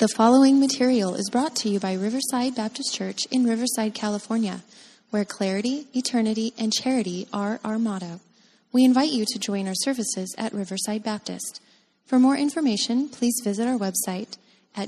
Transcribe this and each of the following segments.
The following material is brought to you by Riverside Baptist Church in Riverside, California, where clarity, eternity, and charity are our motto. We invite you to join our services at Riverside Baptist. For more information, please visit our website at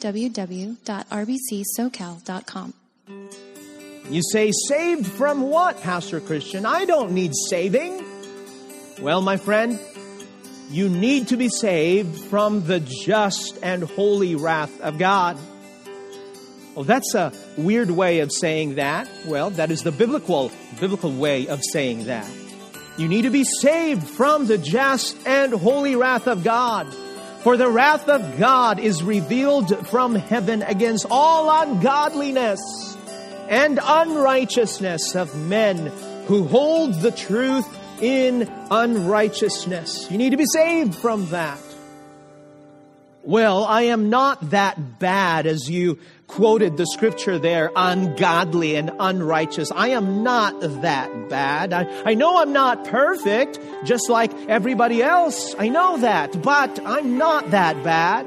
www.rbcsocal.com. You say, saved from what, Pastor Christian? I don't need saving. Well, my friend, you need to be saved from the just and holy wrath of God. Well, that's a weird way of saying that. Well, that is the biblical way of saying that. You need to be saved from the just and holy wrath of God. For the wrath of God is revealed from heaven against all ungodliness and unrighteousness of men who hold the truth in unrighteousness. You need to be saved from that. Well, I am not that bad as you quoted the scripture there, ungodly and unrighteous. I am not that bad. I know I'm not perfect, just like everybody else. I know that, but I'm not that bad.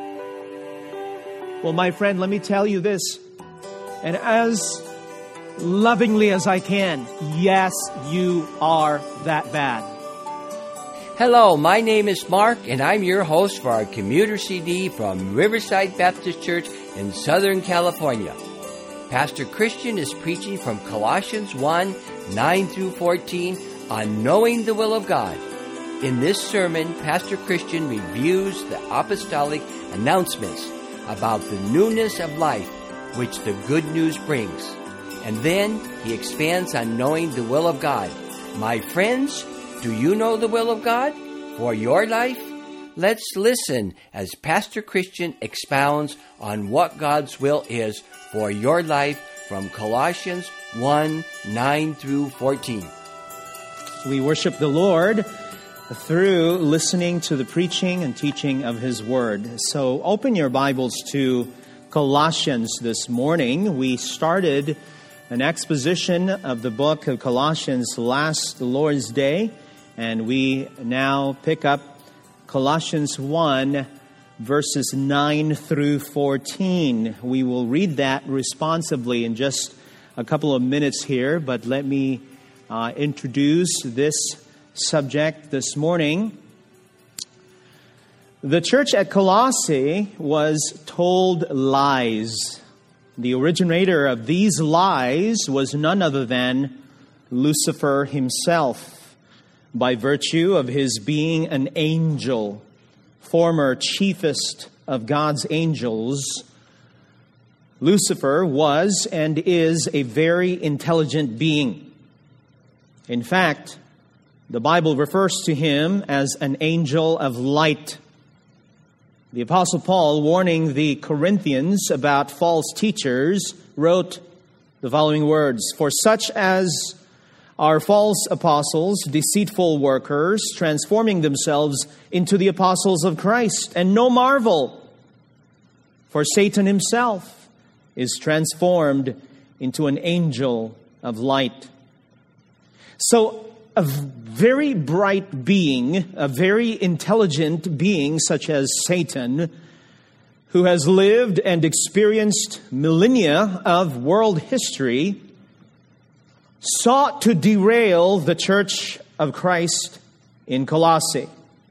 Well, my friend, let me tell you this, and as lovingly as I can, yes, you are that bad. Hello, my name is Mark, and I'm your host for our commuter CD from Riverside Baptist Church in Southern California. Pastor Christian is preaching from Colossians 1, 9 through 14 on knowing the will of God. In this sermon, Pastor Christian reviews the apostolic announcements about the newness of life which the good news brings. And then he expands on knowing the will of God. My friends, do you know the will of God for your life? Let's listen as Pastor Christian expounds on what God's will is for your life from Colossians 1, 9 through 14. We worship the Lord through listening to the preaching and teaching of His Word. So open your Bibles to Colossians this morning. We started an exposition of the book of Colossians last Lord's Day, and we now pick up Colossians 1, verses 9 through 14. We will read that responsively in just a couple of minutes here, but let me introduce this subject this morning. The church at Colossae was told lies. The originator of these lies was none other than Lucifer himself, by virtue of his being an angel, former chiefest of God's angels. Lucifer was and is a very intelligent being. In fact, the Bible refers to him as an angel of light. The Apostle Paul, warning the Corinthians about false teachers, wrote the following words, "For such as are false apostles, deceitful workers, transforming themselves into the apostles of Christ. And no marvel, for Satan himself is transformed into an angel of light." So, a very bright being, a very intelligent being such as Satan, who has lived and experienced millennia of world history, sought to derail the church of Christ in Colossae.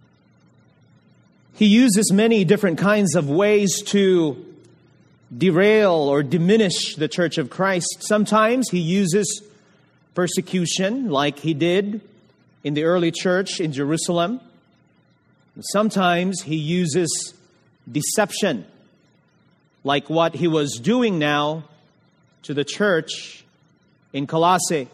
He uses many different kinds of ways to derail or diminish the church of Christ. Sometimes he uses persecution, like he did in the early church in Jerusalem. Sometimes he uses deception, like what he was doing now to the church in Colossae.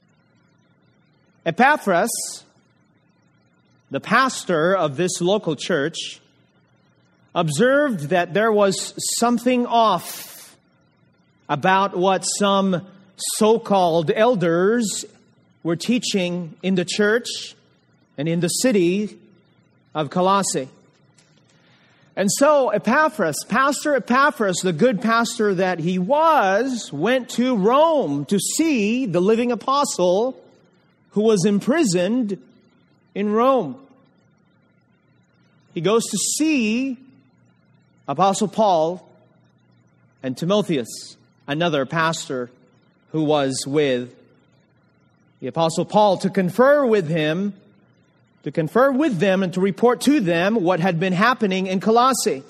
Epaphras, the pastor of this local church, observed that there was something off about what some so-called elders were teaching in the church and in the city of Colossae. And so Epaphras, Pastor Epaphras, the good pastor that he was, went to Rome to see the living apostle who was imprisoned in Rome. He goes to see Apostle Paul and Timotheus, another pastor who was with the Apostle Paul, to confer with them and to report to them what had been happening in Colossae.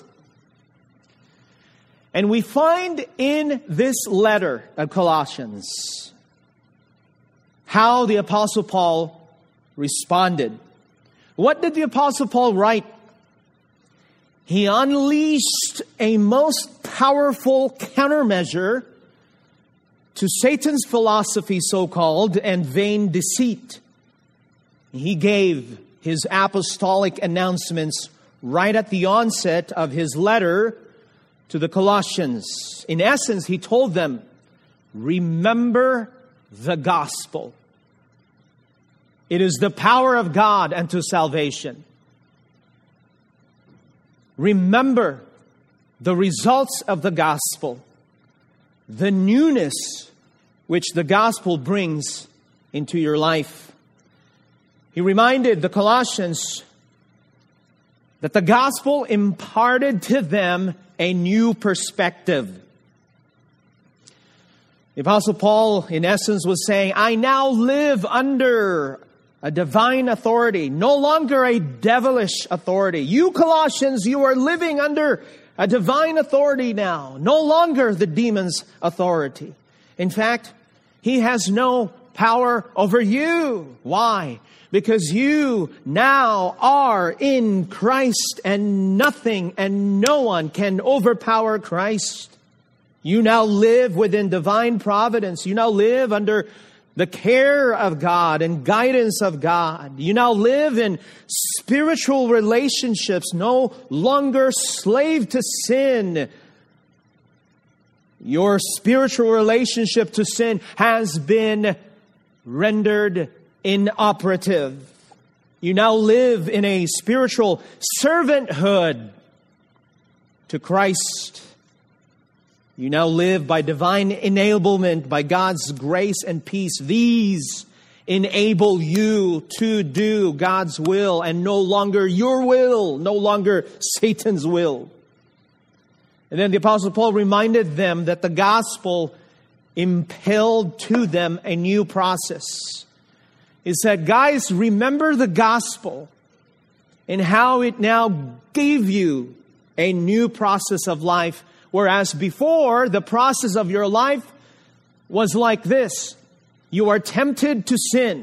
And we find in this letter of Colossians how the Apostle Paul responded. What did the Apostle Paul write? He unleashed a most powerful countermeasure to Satan's philosophy, so-called, and vain deceit. He gave his apostolic announcements right at the onset of his letter to the Colossians. In essence, he told them, remember the gospel. It is the power of God unto salvation. Remember the results of the gospel, the newness which the gospel brings into your life. He reminded the Colossians that the gospel imparted to them a new perspective. The Apostle Paul, in essence, was saying, I now live under a divine authority, no longer a devilish authority. You Colossians, you are living under a divine authority now, no longer the demon's authority. In fact, he has no power over you. Why? Because you now are in Christ, and nothing and no one can overpower Christ. You now live within divine providence. You now live under the care of God and guidance of God. You now live in spiritual relationships, no longer slave to sin. Your spiritual relationship to sin has been rendered inoperative. You now live in a spiritual servanthood to Christ. You now live by divine enablement, by God's grace and peace. These enable you to do God's will and no longer your will, no longer Satan's will. And then the Apostle Paul reminded them that the gospel impelled to them a new process. He said, guys, remember the gospel and how it now gave you a new process of life. Whereas before, the process of your life was like this. You are tempted to sin.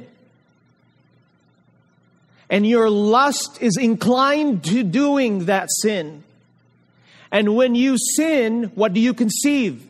And your lust is inclined to doing that sin. And when you sin, what do you conceive?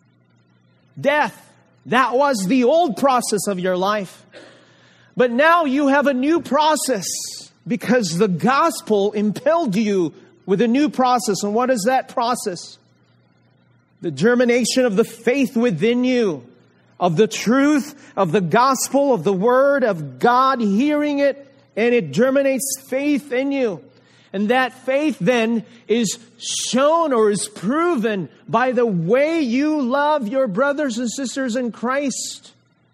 Death. That was the old process of your life. But now you have a new process because the gospel impelled you with a new process. And what is that process? The germination of the faith within you, of the truth, of the gospel, of the word of God, hearing it, and it germinates faith in you. And that faith then is shown or is proven by the way you love your brothers and sisters in Christ.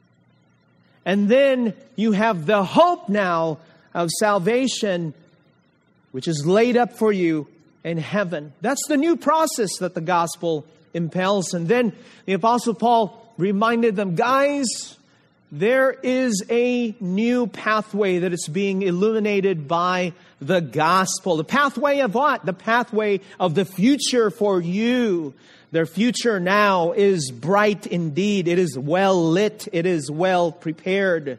And then you have the hope now of salvation, which is laid up for you in heaven. That's the new process that the gospel impels. And then the Apostle Paul reminded them, guys, there is a new pathway that is being illuminated by the gospel. The pathway of what? The pathway of the future for you. Their future now is bright indeed. It is well lit. It is well prepared.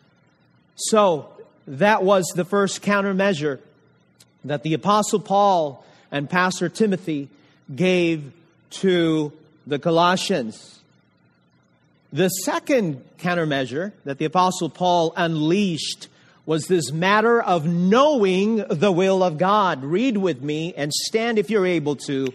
So that was the first countermeasure that the Apostle Paul and Pastor Timothy gave to the Colossians. The second countermeasure that the Apostle Paul unleashed was this matter of knowing the will of God. Read with me and stand if you're able to.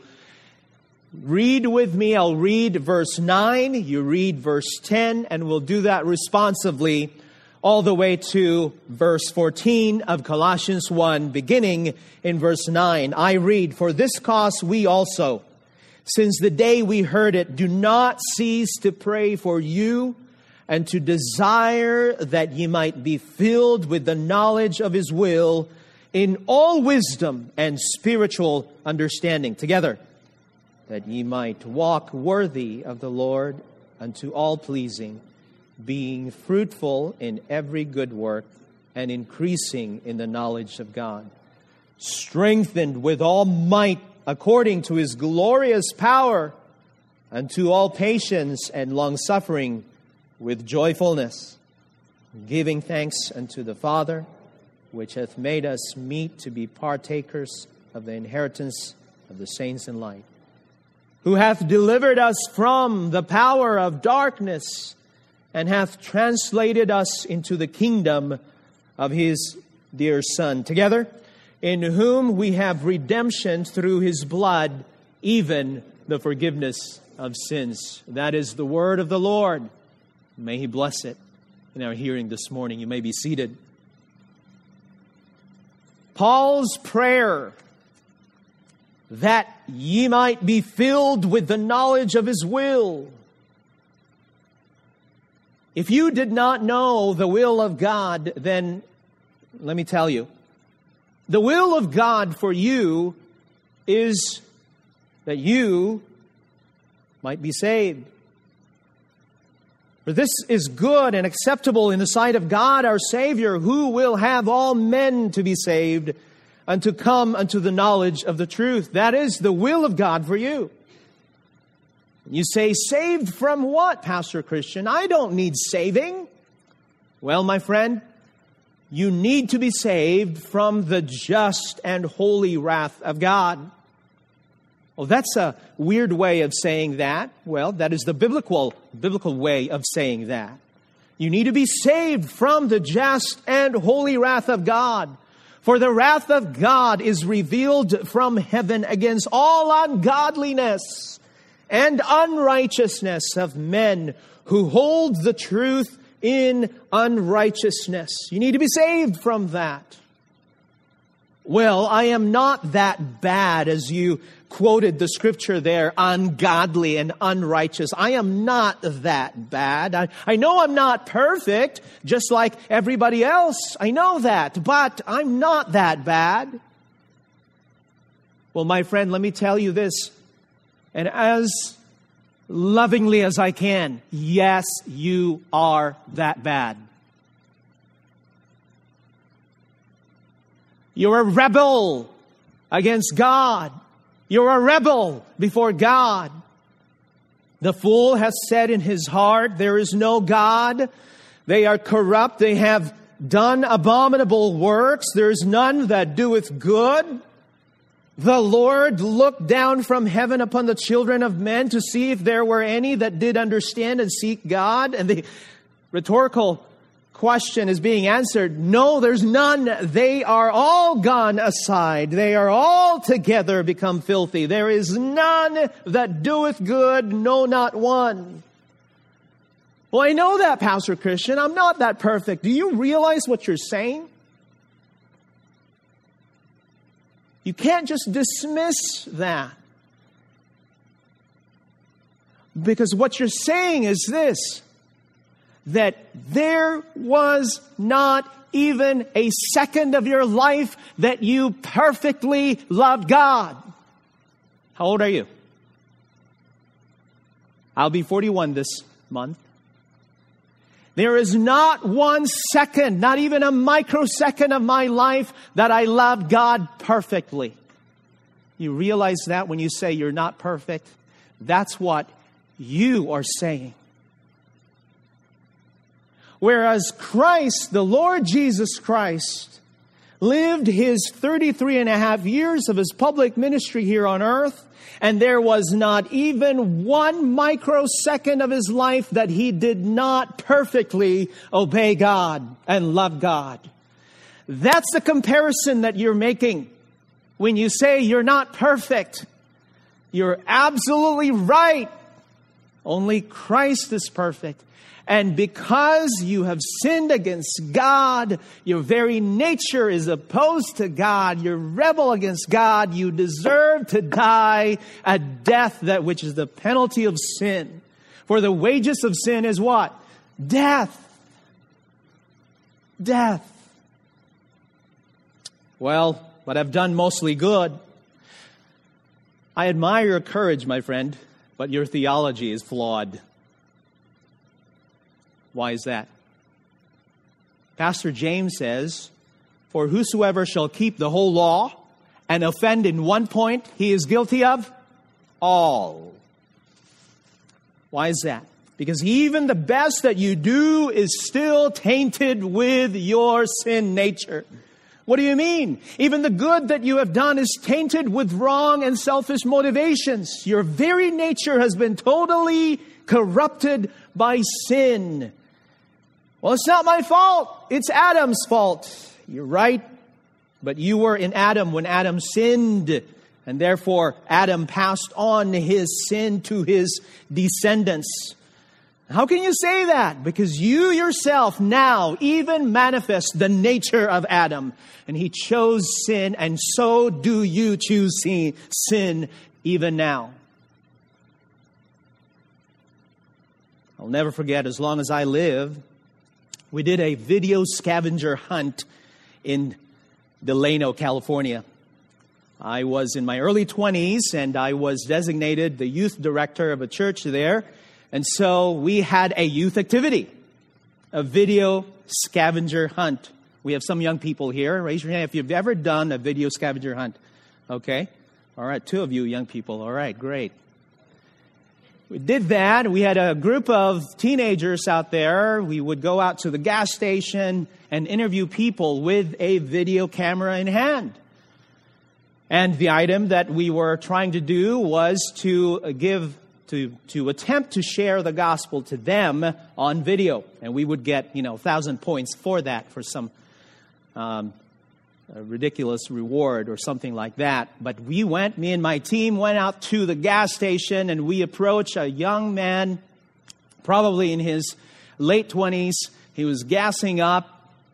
Read with me. I'll read verse 9. You read verse 10, and we'll do that responsively all the way to verse 14 of Colossians 1, beginning in verse 9. I read, "For this cause we also, since the day we heard it, do not cease to pray for you and to desire that ye might be filled with the knowledge of His will in all wisdom and spiritual understanding together, that ye might walk worthy of the Lord unto all pleasing, being fruitful in every good work and increasing in the knowledge of God, strengthened with all might according to His glorious power, unto all patience and long-suffering with joyfulness, giving thanks unto the Father, which hath made us meet to be partakers of the inheritance of the saints in light, who hath delivered us from the power of darkness, and hath translated us into the kingdom of His dear Son, together, in whom we have redemption through His blood, even the forgiveness of sins. That is the word of the Lord. May He bless it in our hearing this morning. You may be seated. Paul's prayer, that ye might be filled with the knowledge of His will. If you did not know the will of God, then let me tell you, the will of God for you is that you might be saved. For this is good and acceptable in the sight of God our Savior, who will have all men to be saved and to come unto the knowledge of the truth. That is the will of God for you. You say, saved from what, Pastor Christian? I don't need saving. Well, my friend, you need to be saved from the just and holy wrath of God. Well, that's a weird way of saying that. Well, that is the biblical way of saying that. You need to be saved from the just and holy wrath of God. For the wrath of God is revealed from heaven against all ungodliness and unrighteousness of men who hold the truth in unrighteousness. You need to be saved from that. Well, I am not that bad, as you quoted the scripture there, ungodly and unrighteous. I am not that bad. I know I'm not perfect, just like everybody else. I know that, but I'm not that bad. Well, my friend, let me tell you this, and as lovingly as I can, yes, you are that bad. You're a rebel against God. You're a rebel before God. The fool has said in his heart, there is no God. They are corrupt. They have done abominable works. There is none that doeth good. The Lord looked down from heaven upon the children of men to see if there were any that did understand and seek God. And the rhetorical question is being answered. No, there's none. They are all gone aside. They are all together become filthy. There is none that doeth good, no, not one. Well, I know that, Pastor Christian. I'm not that perfect. Do you realize what you're saying? You can't just dismiss that. Because what you're saying is this, that there was not even a second of your life that you perfectly loved God. How old are you? I'll be 41 this month. There is not 1 second, not even a microsecond of my life that I loved God perfectly. You realize that when you say you're not perfect? That's what you are saying. Whereas Christ, the Lord Jesus Christ, lived His 33 and a half years of His public ministry here on earth, and there was not even 1 microsecond of His life that He did not perfectly obey God and love God. That's the comparison that you're making when you say you're not perfect. You're absolutely right. Only Christ is perfect. And because you have sinned against God, your very nature is opposed to God, you're rebel against God, you deserve to die a death that which is the penalty of sin. For the wages of sin is what? Death. Death. Well, but I've done mostly good. I admire your courage, my friend, but your theology is flawed. Why is that? Pastor James says, "For whosoever shall keep the whole law and offend in one point, he is guilty of all." Why is that? Because even the best that you do is still tainted with your sin nature. What do you mean? Even the good that you have done is tainted with wrong and selfish motivations. Your very nature has been totally corrupted by sin. Well, it's not my fault. It's Adam's fault. You're right. But you were in Adam when Adam sinned. And therefore, Adam passed on his sin to his descendants. How can you say that? Because you yourself now even manifest the nature of Adam. And he chose sin, and so do you choose sin even now. I'll never forget, as long as I live, we did a video scavenger hunt in Delano, California. I was in my early 20s, and I was designated the youth director of a church there. And so we had a youth activity, a video scavenger hunt. We have some young people here. Raise your hand if you've ever done a video scavenger hunt. Okay. All right. 2 of you young people. All right. Great. We did that. We had a group of teenagers out there. We would go out to the gas station and interview people with a video camera in hand. And the item that we were trying to do was to attempt to share the gospel to them on video. And we would get, 1,000 points for that, for some a ridiculous reward or something like that. But me and my team went out to the gas station, and we approached a young man, probably in his late 20s. He was gassing up.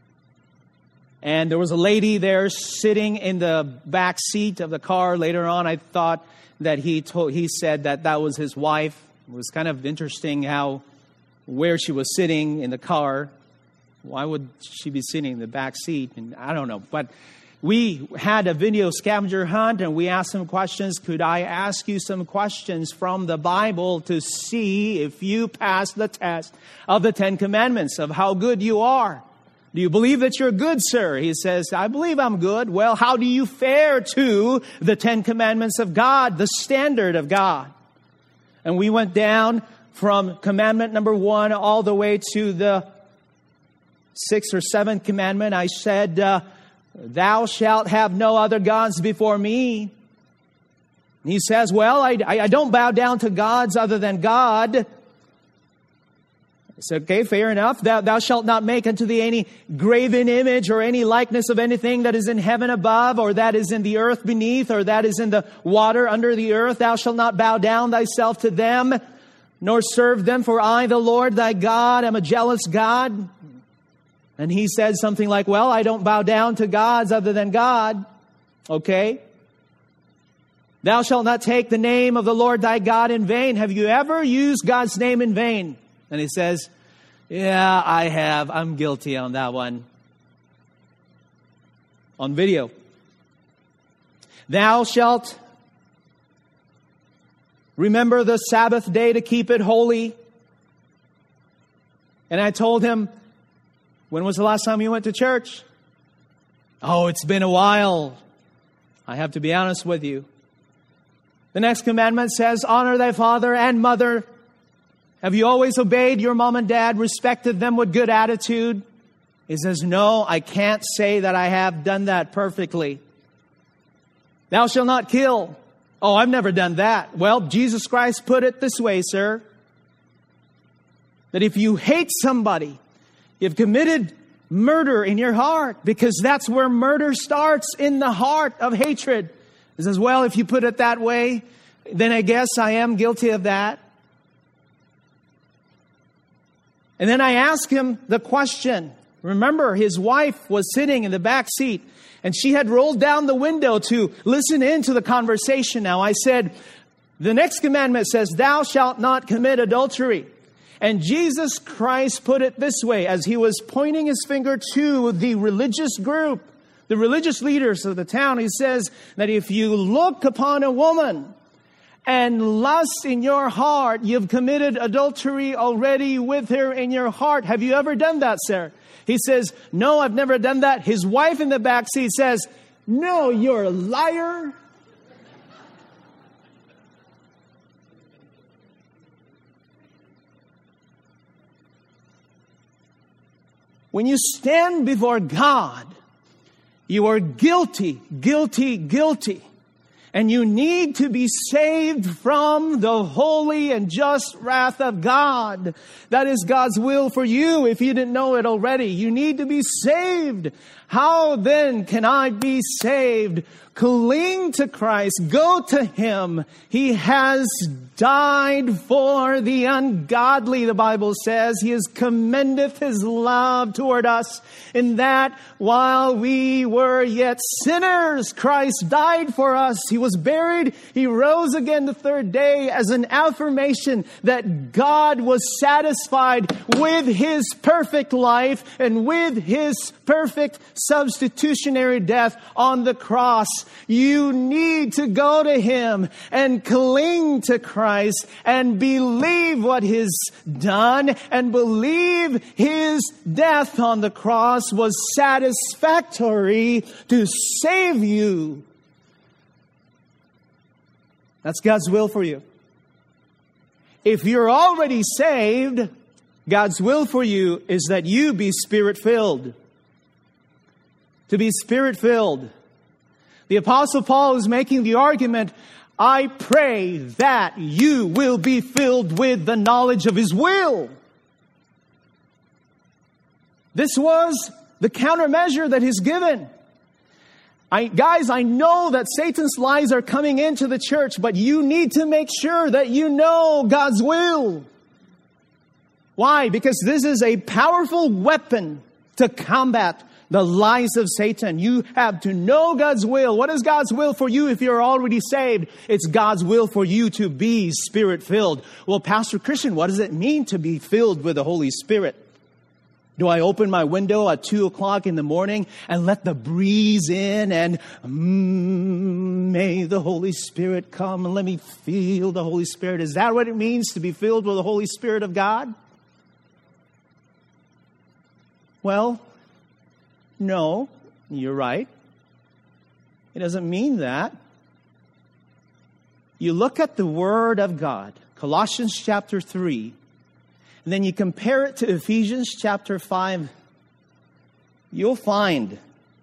And there was a lady there sitting in the back seat of the car. Later on, I thought that he said that was his wife. It was kind of interesting where she was sitting in the car. Why would she be sitting in the back seat? And I don't know. But we had a video scavenger hunt, and we asked some questions. Could I ask you some questions from the Bible to see if you pass the test of the 10 Commandments, of how good you are? Do you believe that you're good, sir? He says, I believe I'm good. Well, how do you fare to the 10 Commandments of God, the standard of God? And we went down from commandment number 1 all the way to the 6th or 7th commandment. I said, thou shalt have no other gods before me. And he says, well, I don't bow down to gods other than God. I said, okay, fair enough. Thou shalt not make unto thee any graven image or any likeness of anything that is in heaven above, or that is in the earth beneath, or that is in the water under the earth. Thou shalt not bow down thyself to them, nor serve them, for I, the Lord thy God, am a jealous God. And he said something like, well, I don't bow down to gods other than God. Okay. Thou shalt not take the name of the Lord thy God in vain. Have you ever used God's name in vain? And he says, yeah, I have. I'm guilty on that one. On video. Thou shalt remember the Sabbath day to keep it holy. And I told him, when was the last time you went to church? Oh, it's been a while. I have to be honest with you. The next commandment says, honor thy father and mother. Have you always obeyed your mom and dad, respected them with good attitude? He says, no, I can't say that I have done that perfectly. Thou shalt not kill. Oh, I've never done that. Well, Jesus Christ put it this way, sir. That if you hate somebody, you've committed murder in your heart, because that's where murder starts, in the heart of hatred. He says, well, if you put it that way, then I guess I am guilty of that. And then I asked him the question. Remember, his wife was sitting in the back seat, and she had rolled down the window to listen into the conversation. Now I said, the next commandment says, thou shalt not commit adultery. And Jesus Christ put it this way, as he was pointing his finger to the religious group the religious leaders of the town. He says that if you look upon a woman and lust in your heart, you've committed adultery already with her in your heart. Have you ever done that, sir? He says, no, I've never done that. His wife in the back seat says, no, you're a liar. When you stand before God, you are guilty, guilty, guilty. And you need to be saved from the holy and just wrath of God. That is God's will for you if you didn't know it already. You need to be saved. How then can I be saved? Cling to Christ. Go to Him. He has died for the ungodly, the Bible says. He has commendeth His love toward us in that while we were yet sinners, Christ died for us. He was buried. He rose again the third day as an affirmation that God was satisfied with His perfect life and with His perfect substitutionary death on the cross. You need to go to Him and cling to Christ and believe what He's done and believe His death on the cross was satisfactory to save you. That's God's will for you. If you're already saved, God's will for you is that you be Spirit-filled. To be Spirit-filled. The Apostle Paul is making the argument, I pray that you will be filled with the knowledge of His will. This was the countermeasure that He's given. Guys, I know that Satan's lies are coming into the church, but you need to make sure that you know God's will. Why? Because this is a powerful weapon to combat the lies of Satan. You have to know God's will. What is God's will for you if you're already saved? It's God's will for you to be Spirit-filled. Well, Pastor Christian, what does it mean to be filled with the Holy Spirit? Do I open my window at 2 o'clock in the morning and let the breeze in and may the Holy Spirit come and let me feel the Holy Spirit? Is that what it means to be filled with the Holy Spirit of God? Well, no, you're right. It doesn't mean that. You look at the Word of God, Colossians chapter 3, and then you compare it to Ephesians chapter 5, you'll find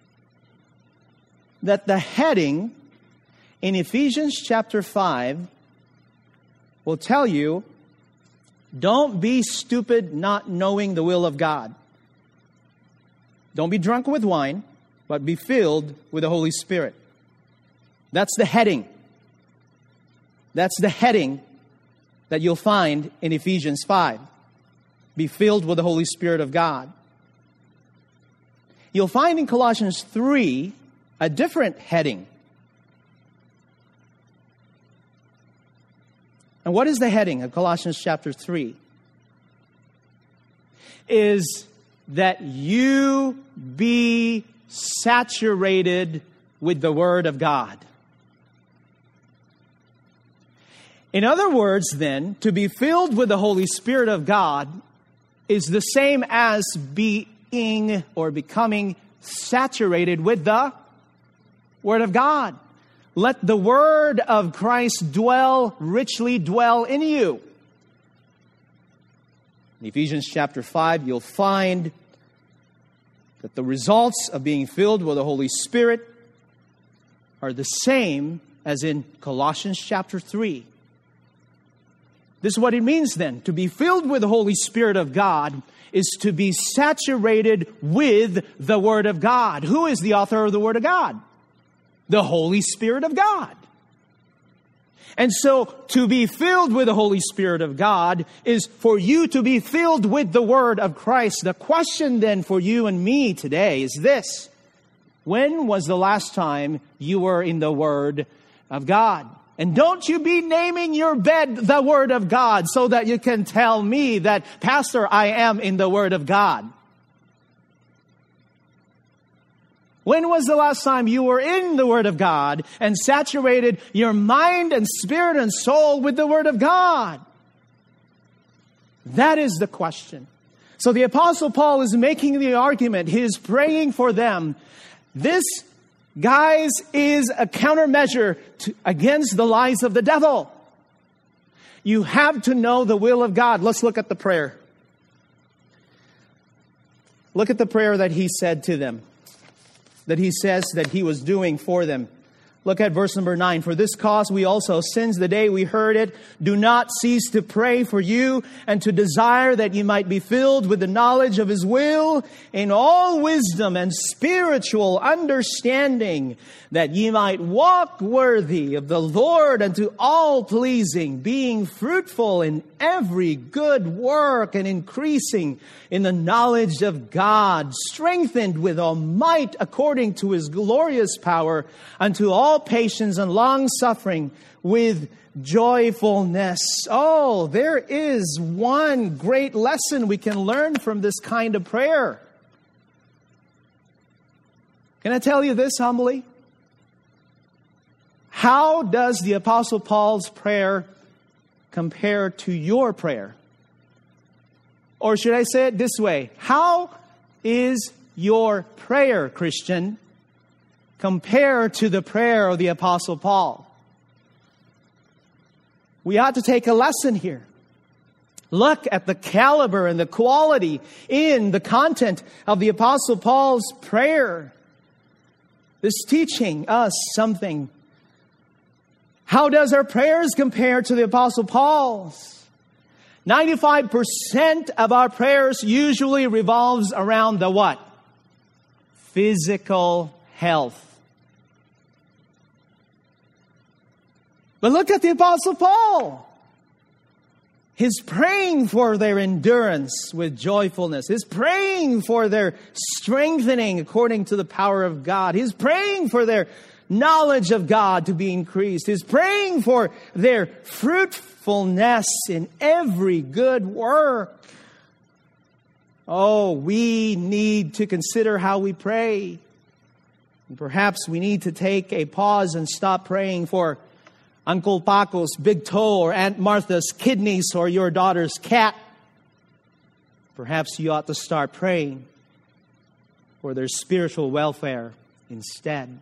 that the heading in Ephesians chapter 5 will tell you, don't be stupid not knowing the will of God. Don't be drunk with wine, but be filled with the Holy Spirit. That's the heading. That's the heading that you'll find in Ephesians 5. Be filled with the Holy Spirit of God. You'll find in Colossians 3 a different heading. And what is the heading of Colossians chapter 3? Is that you be saturated with the Word of God. In other words, then, to be filled with the Holy Spirit of God is the same as being or becoming saturated with the Word of God. Let the Word of Christ richly dwell in you. In Ephesians chapter 5, you'll find that the results of being filled with the Holy Spirit are the same as in Colossians chapter 3. This is what it means then. To be filled with the Holy Spirit of God is to be saturated with the Word of God. Who is the author of the Word of God? The Holy Spirit of God. And so to be filled with the Holy Spirit of God is for you to be filled with the Word of Christ. The question then for you and me today is this. When was the last time you were in the Word of God? And don't you be naming your bed the Word of God so that you can tell me that, Pastor, I am in the Word of God. When was the last time you were in the Word of God and saturated your mind and spirit and soul with the Word of God? That is the question. So the Apostle Paul is making the argument. He is praying for them. This, guys, is a countermeasure against the lies of the devil. You have to know the will of God. Let's look at the prayer. Look at the prayer that he said to them, that he says that he was doing for them. Look at verse number 9. For this cause we also, since the day we heard it, do not cease to pray for you and to desire that you might be filled with the knowledge of His will in all wisdom and spiritual understanding, that ye might walk worthy of the Lord unto all pleasing, being fruitful in every good work and increasing in the knowledge of God, strengthened with all might according to His glorious power, unto all patience and long suffering with joyfulness. Oh, there is one great lesson we can learn from this kind of prayer. Can I tell you this humbly? How does the Apostle Paul's prayer compare to your prayer? Or should I say it this way? How is your prayer, Christian, compared to the prayer of the Apostle Paul? We ought to take a lesson here. Look at the caliber and the quality in the content of the Apostle Paul's prayer. This is teaching us something. How does our prayers compare to the Apostle Paul's? 95% of our prayers usually revolves around the what? Physical health. But look at the Apostle Paul. He's praying for their endurance with joyfulness. He's praying for their strengthening according to the power of God. He's praying for their knowledge of God to be increased. He's praying for their fruitfulness in every good work. Oh, we need to consider how we pray. And perhaps we need to take a pause and stop praying for Uncle Paco's big toe or Aunt Martha's kidneys or your daughter's cat. Perhaps you ought to start praying for their spiritual welfare instead.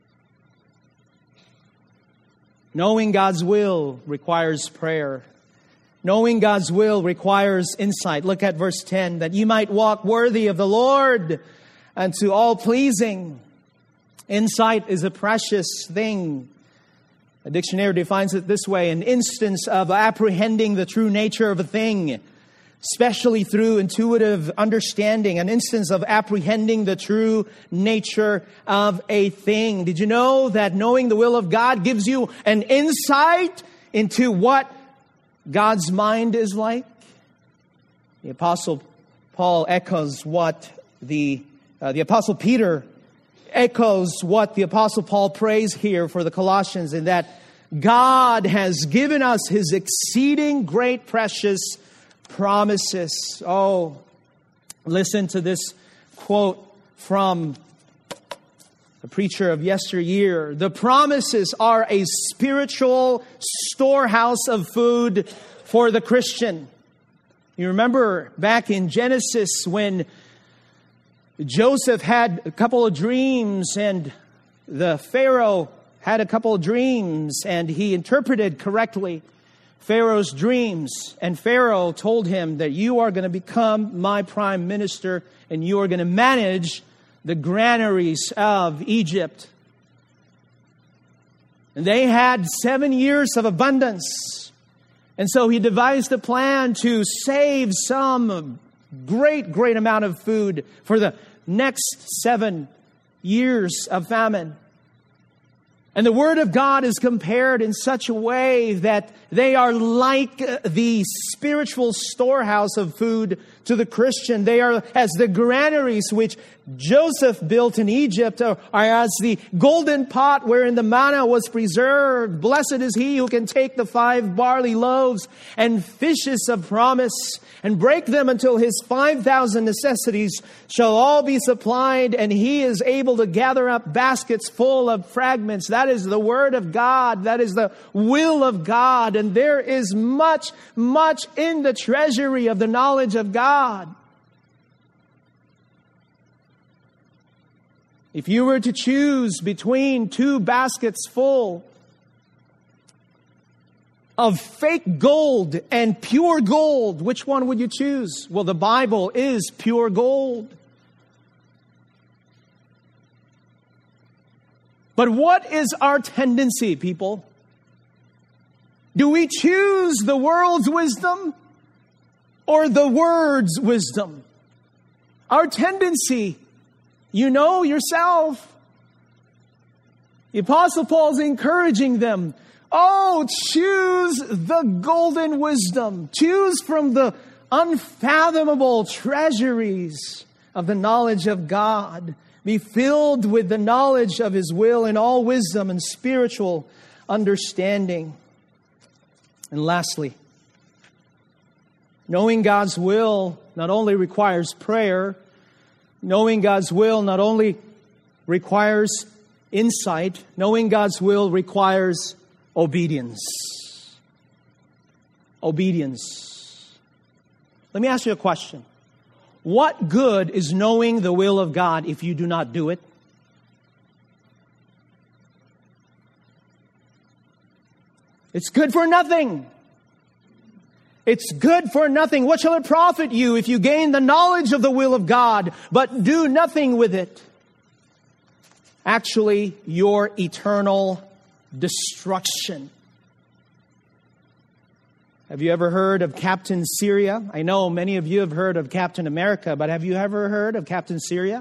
Knowing God's will requires prayer. Knowing God's will requires insight. Look at verse 10. That you might walk worthy of the Lord and to all pleasing. Insight is a precious thing. A dictionary defines it this way: an instance of apprehending the true nature of a thing, especially through intuitive understanding. An instance of apprehending the true nature of a thing. Did you know that knowing the will of God gives you an insight into what God's mind is like? The Apostle Paul echoes what the Apostle Peter echoes what the Apostle Paul prays here for the Colossians, in that God has given us His exceeding great precious promises. Oh, listen to this quote from the preacher of yesteryear. The promises are a spiritual storehouse of food for the Christian. You remember back in Genesis when Joseph had a couple of dreams and the Pharaoh had a couple of dreams and he interpreted correctly Pharaoh's dreams. And Pharaoh told him that you are going to become my prime minister and you are going to manage the granaries of Egypt. And they had 7 years of abundance. And so he devised a plan to save some great amount of food for the next 7 years of famine. And the Word of God is compared in such a way that they are like the spiritual storehouse of food to the Christian. They are as the granaries which Joseph built in Egypt, or as the golden pot wherein the manna was preserved. Blessed is he who can take the 5 barley loaves and fishes of promise and break them until his 5,000 necessities shall all be supplied, and he is able to gather up baskets full of fragments. That is the Word of God. That is the will of God. And there is much, much in the treasury of the knowledge of God. If you were to choose between 2 baskets full of fake gold and pure gold, which one would you choose? Well, the Bible is pure gold. But what is our tendency, people? Do we choose the world's wisdom or the Word's wisdom? Our tendency, you know yourself. The Apostle Paul is encouraging them. Oh, choose the golden wisdom. Choose from the unfathomable treasuries of the knowledge of God. Be filled with the knowledge of His will in all wisdom and spiritual understanding. And lastly, knowing God's will not only requires prayer, knowing God's will not only requires insight, knowing God's will requires obedience. Obedience. Let me ask you a question. What good is knowing the will of God if you do not do it? It's good for nothing. It's good for nothing. What shall it profit you if you gain the knowledge of the will of God, but do nothing with it? Actually, your eternal destruction. Have you ever heard of Captain Syria? I know many of you have heard of Captain America, but have you ever heard of Captain Syria?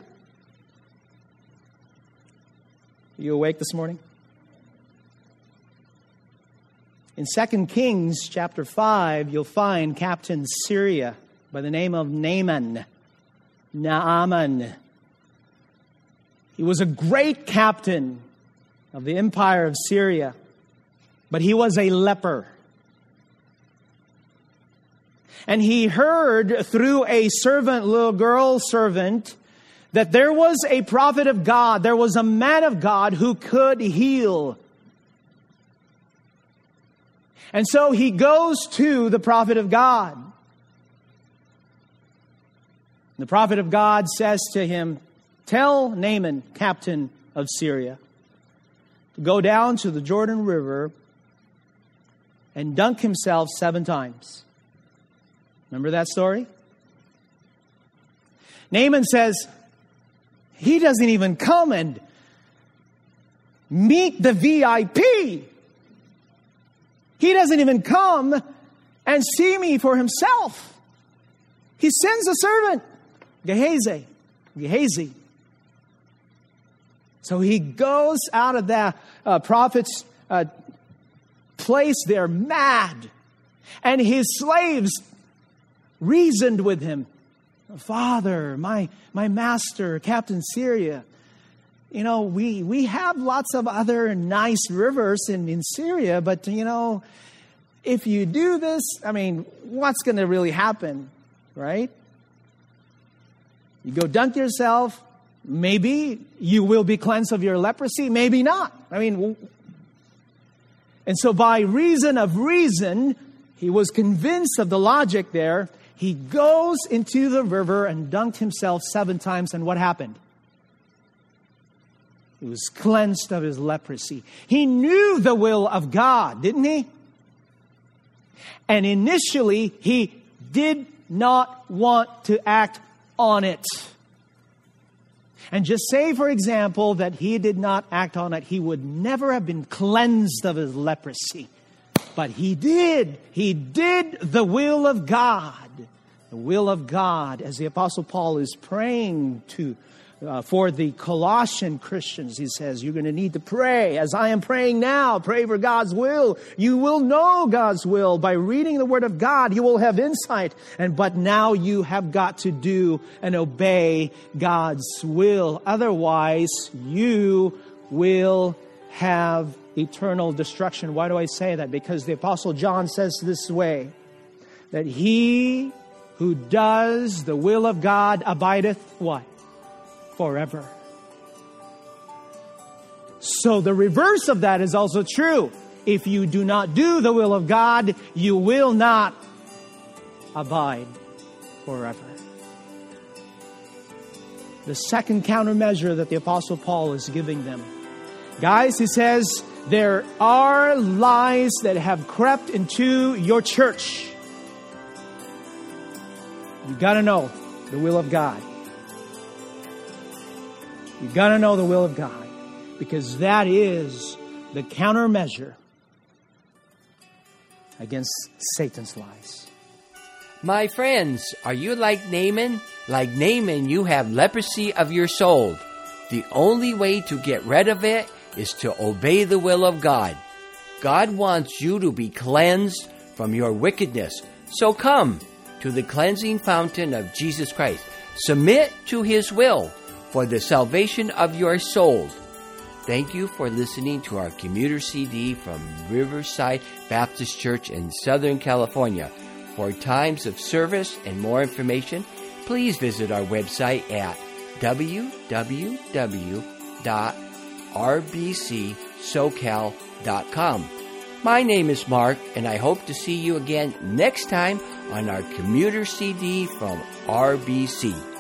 Are you awake this morning? In 2 Kings chapter 5, you'll find Captain Syria by the name of Naaman. He was a great captain of the empire of Syria, but he was a leper. And he heard through a servant, little girl servant, that there was a prophet of God, there was a man of God who could heal. And so he goes to the prophet of God. The prophet of God says to him, tell Naaman, captain of Syria, to go down to the Jordan River and dunk himself 7 times. Remember that story? Naaman says, he doesn't even come and meet the VIP. He doesn't even come and see me for himself. He sends a servant, Gehazi. So he goes out of that prophet's place there mad. And his slaves reasoned with him. Father, my master, Captain Syria, you know, we have lots of other nice rivers in Syria, but, you know, if you do this, I mean, what's going to really happen, right? You go dunk yourself, maybe you will be cleansed of your leprosy, maybe not. I mean, and so by reason of reason, he was convinced of the logic there. He goes into the river and dunked himself 7 times, and what happened? He was cleansed of his leprosy. He knew the will of God, didn't he? And initially, he did not want to act on it. And just say, for example, that he did not act on it, he would never have been cleansed of his leprosy. But he did. He did the will of God. The will of God, as the Apostle Paul is praying to For the Colossian Christians, he says, you're going to need to pray as I am praying now. Pray for God's will. You will know God's will by reading the Word of God. You will have insight. But now you have got to do and obey God's will. Otherwise, you will have eternal destruction. Why do I say that? Because the Apostle John says this way, that he who does the will of God abideth what? Forever. So the reverse of that is also true. If you do not do the will of God, you will not abide forever. The second countermeasure that the Apostle Paul is giving them. Guys, he says, there are lies that have crept into your church. You got to know the will of God. You got to know the will of God, because that is the countermeasure against Satan's lies. My friends, are you like Naaman? Like Naaman, you have leprosy of your soul. The only way to get rid of it is to obey the will of God. God wants you to be cleansed from your wickedness. So come to the cleansing fountain of Jesus Christ. Submit to His will for the salvation of your soul. Thank you for listening to our commuter CD from Riverside Baptist Church in Southern California. For times of service and more information, please visit our website at www.rbcsocal.com. My name is Mark, and I hope to see you again next time on our commuter CD from RBC.